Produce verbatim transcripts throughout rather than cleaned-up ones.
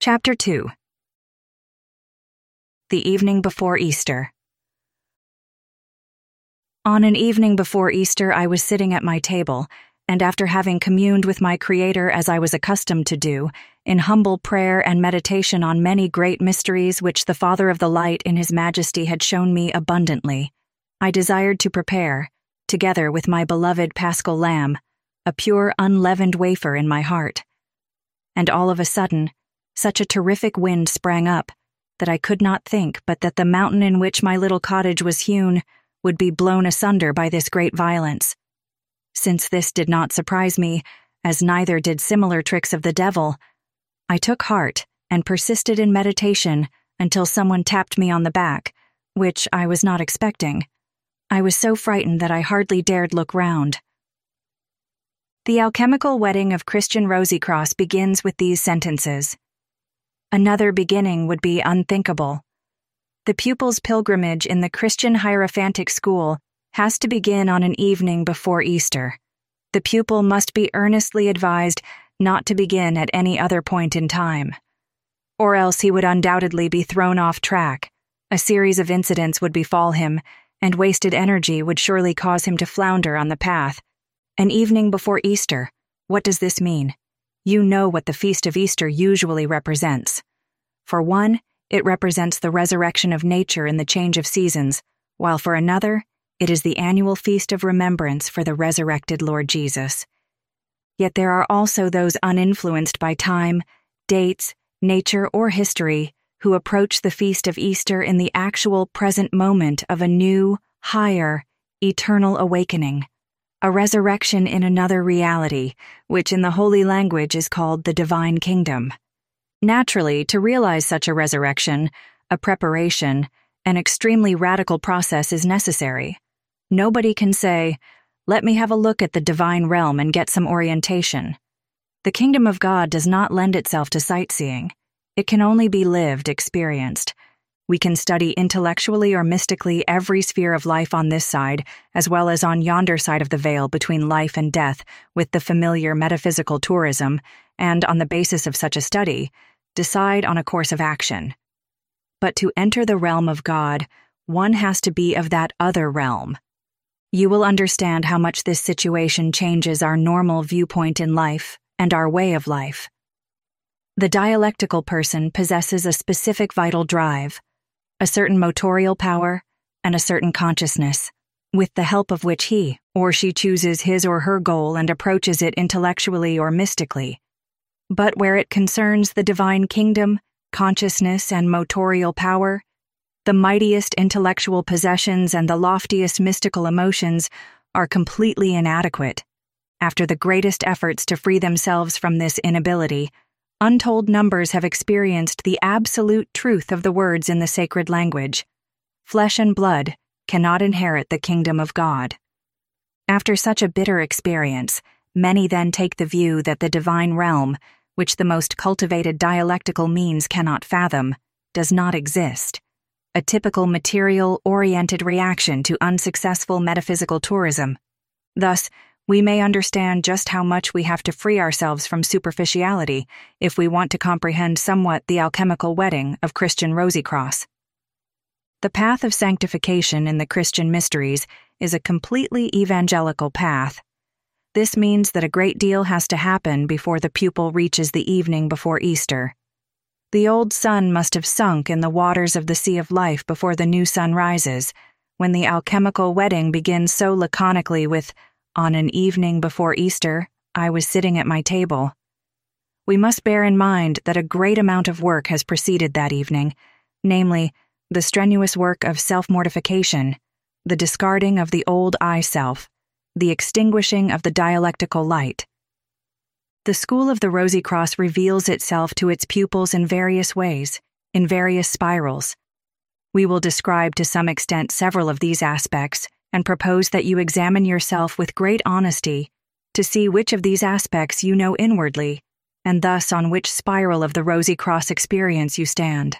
Chapter two. The evening before Easter. On an evening before Easter, I was sitting at my table, and after having communed with my Creator as I was accustomed to do, in humble prayer and meditation on many great mysteries which the Father of the Light in His Majesty had shown me abundantly, I desired to prepare, together with my beloved Paschal Lamb, a pure unleavened wafer in my heart. And all of a sudden, such a terrific wind sprang up, that I could not think but that the mountain in which my little cottage was hewn would be blown asunder by this great violence. Since this did not surprise me, as neither did similar tricks of the devil, I took heart and persisted in meditation until someone tapped me on the back, which I was not expecting. I was so frightened that I hardly dared look round. The alchemical wedding of Christian Rosycross begins with these sentences. Another beginning would be unthinkable. The pupil's pilgrimage in the Christian Hierophantic School has to begin on an evening before Easter. The pupil must be earnestly advised not to begin at any other point in time, or else he would undoubtedly be thrown off track. A series of incidents would befall him, and wasted energy would surely cause him to flounder on the path. An evening before Easter, what does this mean? You know what the Feast of Easter usually represents. For one, it represents the resurrection of nature in the change of seasons, while for another, it is the annual feast of remembrance for the resurrected Lord Jesus. Yet there are also those uninfluenced by time, dates, nature, or history who approach the Feast of Easter in the actual present moment of a new, higher, eternal awakening. A resurrection in another reality, which in the holy language is called the divine kingdom. Naturally, to realize such a resurrection, a preparation, an extremely radical process is necessary. Nobody can say, "Let me have a look at the divine realm and get some orientation." The kingdom of God does not lend itself to sightseeing. It can only be lived, experienced. We can study intellectually or mystically every sphere of life on this side, as well as on yonder side of the veil between life and death, with the familiar metaphysical tourism, and on the basis of such a study, decide on a course of action. But to enter the realm of God, one has to be of that other realm. You will understand how much this situation changes our normal viewpoint in life and our way of life. The dialectical person possesses a specific vital drive, a certain motorial power, and a certain consciousness, with the help of which he or she chooses his or her goal and approaches it intellectually or mystically. But where it concerns the divine kingdom, consciousness, and motorial power, the mightiest intellectual possessions and the loftiest mystical emotions are completely inadequate. After the greatest efforts to free themselves from this inability, untold numbers have experienced the absolute truth of the words in the sacred language. Flesh and blood cannot inherit the kingdom of God. After such a bitter experience, many then take the view that the divine realm, which the most cultivated dialectical means cannot fathom, does not exist. A typical material-oriented reaction to unsuccessful metaphysical tourism. Thus, we may understand just how much we have to free ourselves from superficiality if we want to comprehend somewhat the alchemical wedding of Christian Rosycross. The path of sanctification in the Christian mysteries is a completely evangelical path. This means that a great deal has to happen before the pupil reaches the evening before Easter. The old sun must have sunk in the waters of the sea of life before the new sun rises, when the alchemical wedding begins so laconically with, "On an evening before Easter, I was sitting at my table." We must bear in mind that a great amount of work has preceded that evening, namely, the strenuous work of self-mortification, the discarding of the old I-self, the extinguishing of the dialectical light. The school of the Rosycross reveals itself to its pupils in various ways, in various spirals. We will describe to some extent several of these aspects, and propose that you examine yourself with great honesty to see which of these aspects you know inwardly, and thus on which spiral of the Rosycross experience you stand.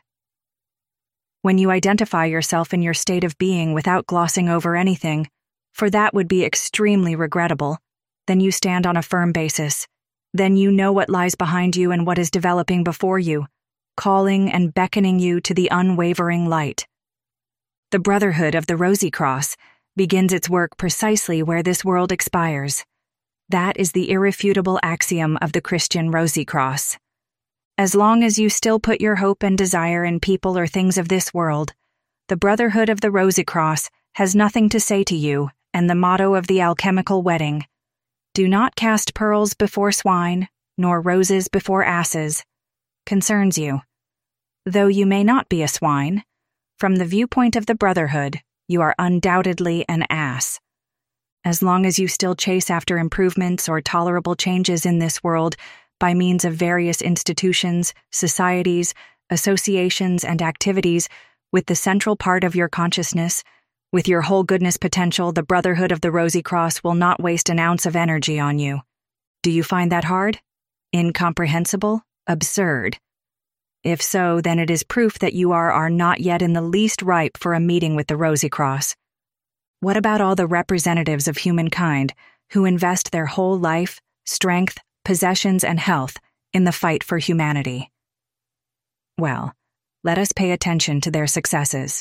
When you identify yourself in your state of being without glossing over anything, for that would be extremely regrettable, then you stand on a firm basis. Then you know what lies behind you and what is developing before you, calling and beckoning you to the unwavering light. The Brotherhood of the Rosy Cross begins its work precisely where this world expires. That is the irrefutable axiom of the Christian Rosy Cross. As long as you still put your hope and desire in people or things of this world, the Brotherhood of the Rosy Cross has nothing to say to you, and the motto of the alchemical wedding, "Do not cast pearls before swine, nor roses before asses," concerns you. Though you may not be a swine, from the viewpoint of the Brotherhood, you are undoubtedly an ass. As long as you still chase after improvements or tolerable changes in this world by means of various institutions, societies, associations, and activities, with the central part of your consciousness, with your whole goodness potential, the Brotherhood of the Rosy Cross will not waste an ounce of energy on you. Do you find that hard? Incomprehensible? Absurd? If so, then it is proof that you are, are not yet in the least ripe for a meeting with the Rosy Cross. What about all the representatives of humankind who invest their whole life, strength, possessions, and health in the fight for humanity? Well, let us pay attention to their successes.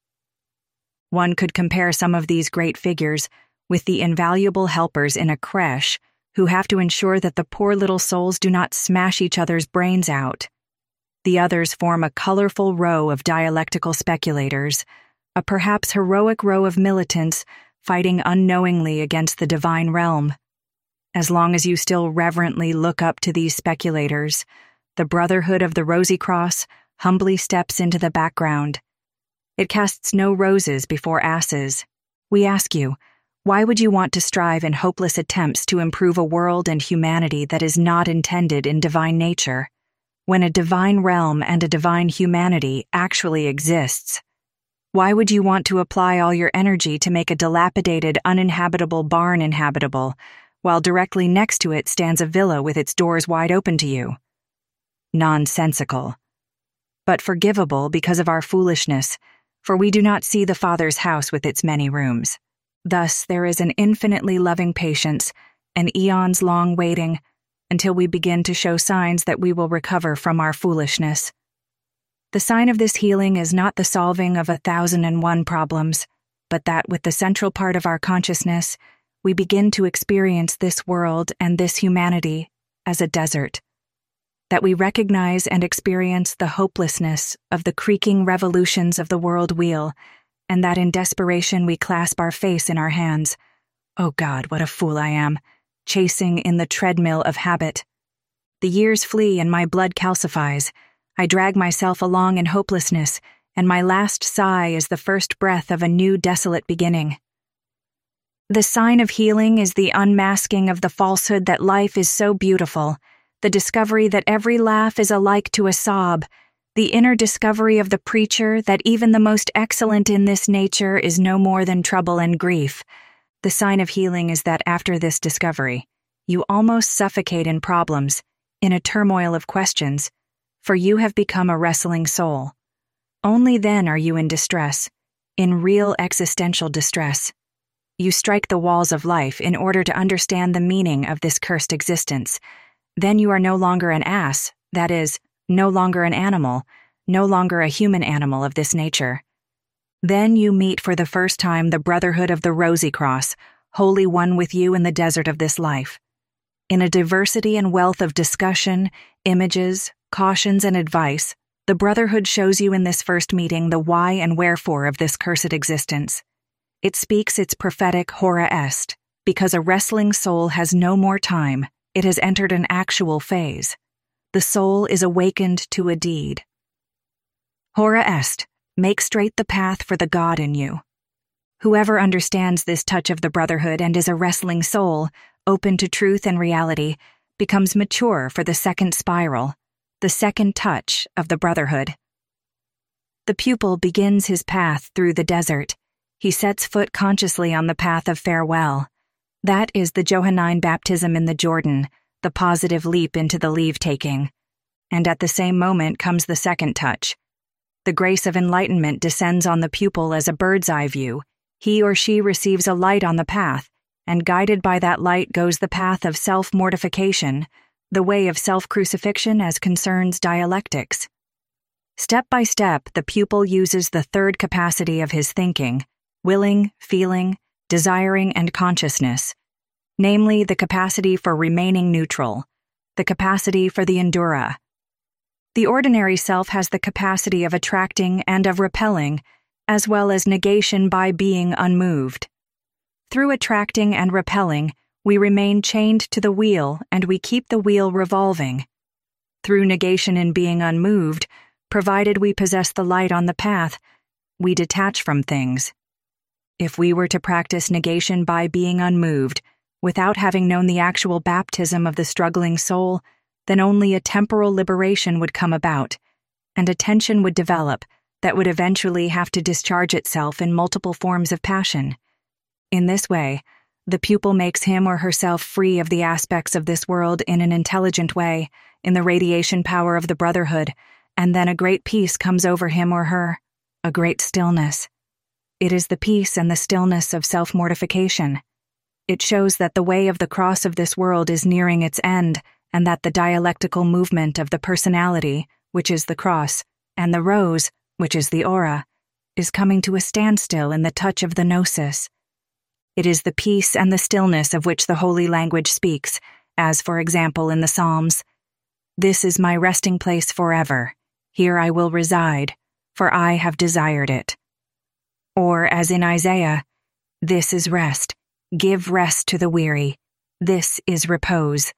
One could compare some of these great figures with the invaluable helpers in a creche who have to ensure that the poor little souls do not smash each other's brains out. The others form a colorful row of dialectical speculators, a perhaps heroic row of militants fighting unknowingly against the divine realm. As long as you still reverently look up to these speculators, the Brotherhood of the Rosy Cross humbly steps into the background. It casts no roses before asses. We ask you, why would you want to strive in hopeless attempts to improve a world and humanity that is not intended in divine nature, when a divine realm and a divine humanity actually exists? Why would you want to apply all your energy to make a dilapidated, uninhabitable barn inhabitable, while directly next to it stands a villa with its doors wide open to you? Nonsensical. But forgivable because of our foolishness, for we do not see the Father's house with its many rooms. Thus there is an infinitely loving patience, an eons long waiting, until we begin to show signs that we will recover from our foolishness. The sign of this healing is not the solving of a thousand and one problems, but that with the central part of our consciousness, we begin to experience this world and this humanity as a desert. That we recognize and experience the hopelessness of the creaking revolutions of the world wheel, and that in desperation we clasp our face in our hands. Oh God, what a fool I am, chasing in the treadmill of habit. The years flee and my blood calcifies. I drag myself along in hopelessness, and my last sigh is the first breath of a new desolate beginning. The sign of healing is the unmasking of the falsehood that life is so beautiful, the discovery that every laugh is alike to a sob, the inner discovery of the preacher that even the most excellent in this nature is no more than trouble and grief. The sign of healing is that after this discovery, you almost suffocate in problems, in a turmoil of questions, for you have become a wrestling soul. Only then are you in distress, in real existential distress. You strike the walls of life in order to understand the meaning of this cursed existence. Then you are no longer an ass, that is, no longer an animal, no longer a human animal of this nature. Then you meet for the first time the Brotherhood of the Rosy Cross, wholly one with you in the desert of this life. In a diversity and wealth of discussion, images, cautions, and advice, the Brotherhood shows you in this first meeting the why and wherefore of this cursed existence. It speaks its prophetic hora est, because a wrestling soul has no more time, it has entered an actual phase. The soul is awakened to a deed. Hora est, make straight the path for the God in you. Whoever understands this touch of the Brotherhood and is a wrestling soul, open to truth and reality, becomes mature for the second spiral, the second touch of the Brotherhood. The pupil begins his path through the desert. He sets foot consciously on the path of farewell. That is the Johannine baptism in the Jordan, the positive leap into the leave-taking. And at the same moment comes the second touch. The grace of enlightenment descends on the pupil as a bird's-eye view. He or she receives a light on the path, and guided by that light goes the path of self-mortification, the way of self-crucifixion as concerns dialectics. Step by step, the pupil uses the third capacity of his thinking, willing, feeling, desiring, and consciousness, namely the capacity for remaining neutral, the capacity for the endura. The ordinary self has the capacity of attracting and of repelling, as well as negation by being unmoved. Through attracting and repelling, we remain chained to the wheel and we keep the wheel revolving. Through negation and being unmoved, provided we possess the light on the path, we detach from things. If we were to practice negation by being unmoved, without having known the actual baptism of the struggling soul, then only a temporal liberation would come about, and a tension would develop that would eventually have to discharge itself in multiple forms of passion. In this way, the pupil makes him or herself free of the aspects of this world in an intelligent way, in the radiation power of the brotherhood, and then a great peace comes over him or her, a great stillness. It is the peace and the stillness of self-mortification. It shows that the way of the cross of this world is nearing its end, and that the dialectical movement of the personality, which is the cross, and the rose, which is the aura, is coming to a standstill in the touch of the gnosis. It is the peace and the stillness of which the holy language speaks, as for example in the Psalms, "This is my resting place forever. Here I will reside, for I have desired it." Or as in Isaiah, "This is rest. Give rest to the weary. This is repose."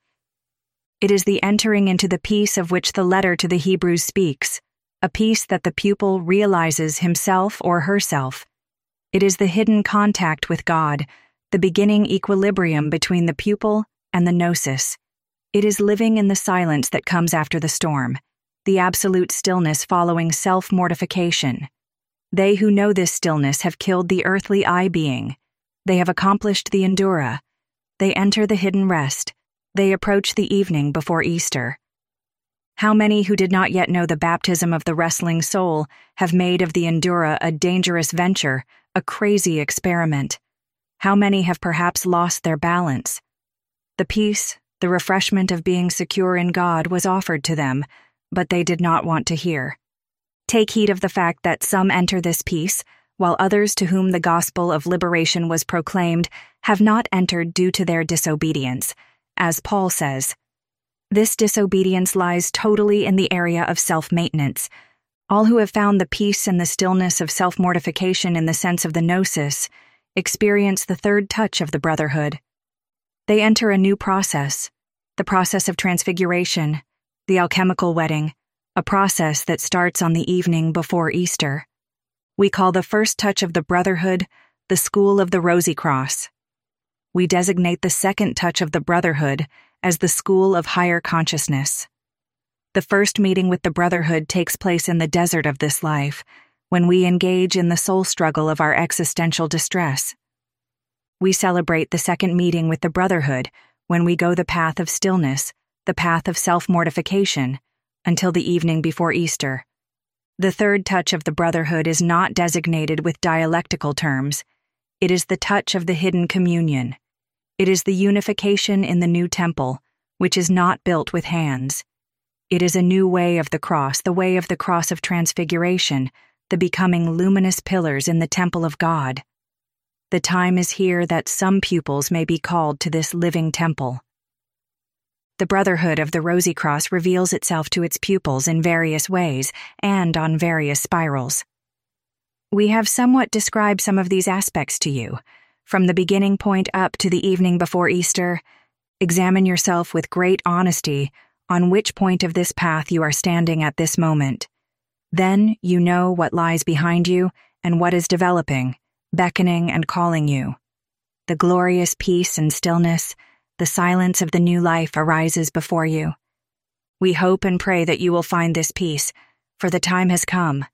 It is the entering into the peace of which the letter to the Hebrews speaks, a peace that the pupil realizes himself or herself. It is the hidden contact with God, the beginning equilibrium between the pupil and the gnosis. It is living in the silence that comes after the storm, the absolute stillness following self-mortification. They who know this stillness have killed the earthly I-being. They have accomplished the endura. They enter the hidden rest. They approach the evening before Easter. How many who did not yet know the baptism of the wrestling soul have made of the endura a dangerous venture, a crazy experiment? How many have perhaps lost their balance? The peace, the refreshment of being secure in God was offered to them, but they did not want to hear. Take heed of the fact that some enter this peace, while others to whom the gospel of liberation was proclaimed have not entered due to their disobedience, as Paul says. This disobedience lies totally in the area of self-maintenance. All who have found the peace and the stillness of self-mortification in the sense of the gnosis experience the third touch of the brotherhood. They enter a new process, the process of transfiguration, the alchemical wedding, a process that starts on the evening before Easter. We call the first touch of the brotherhood the school of the Rosy Cross. We designate the second touch of the brotherhood as the school of higher consciousness. The first meeting with the brotherhood takes place in the desert of this life, when we engage in the soul struggle of our existential distress. We celebrate the second meeting with the brotherhood when we go the path of stillness, the path of self-mortification, until the evening before Easter. The third touch of the brotherhood is not designated with dialectical terms. It is the touch of the hidden communion. It is the unification in the new temple, which is not built with hands. It is a new way of the cross, the way of the cross of transfiguration, the becoming luminous pillars in the temple of God. The time is here that some pupils may be called to this living temple. The brotherhood of the Rosy Cross reveals itself to its pupils in various ways and on various spirals. We have somewhat described some of these aspects to you. From the beginning point up to the evening before Easter, examine yourself with great honesty on which point of this path you are standing at this moment. Then you know what lies behind you and what is developing, beckoning and calling you. The glorious peace and stillness, the silence of the new life arises before you. We hope and pray that you will find this peace, for the time has come,